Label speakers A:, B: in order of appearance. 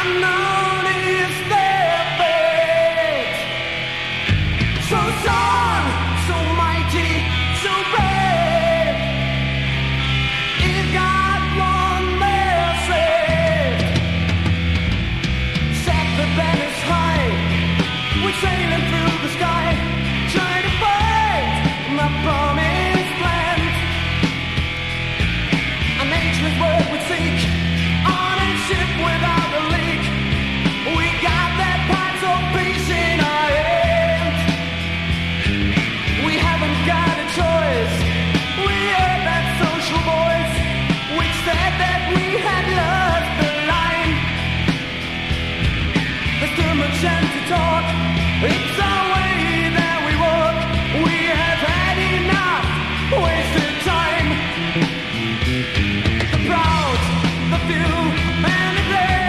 A: Unknown is their fate. So strong, so mighty, so brave. If God won their saved, set the banners high. We're sailing through the sky, trying to find the promised land. An ageless word would seek on a ship without a leak. We got that pipes of peace in our hands. We haven't got a choice. We heard that social voice which said that we had lost the line. There's too much time to talk. It's our way that we walk. We have had enough wasted time. The proud, the few, and the great.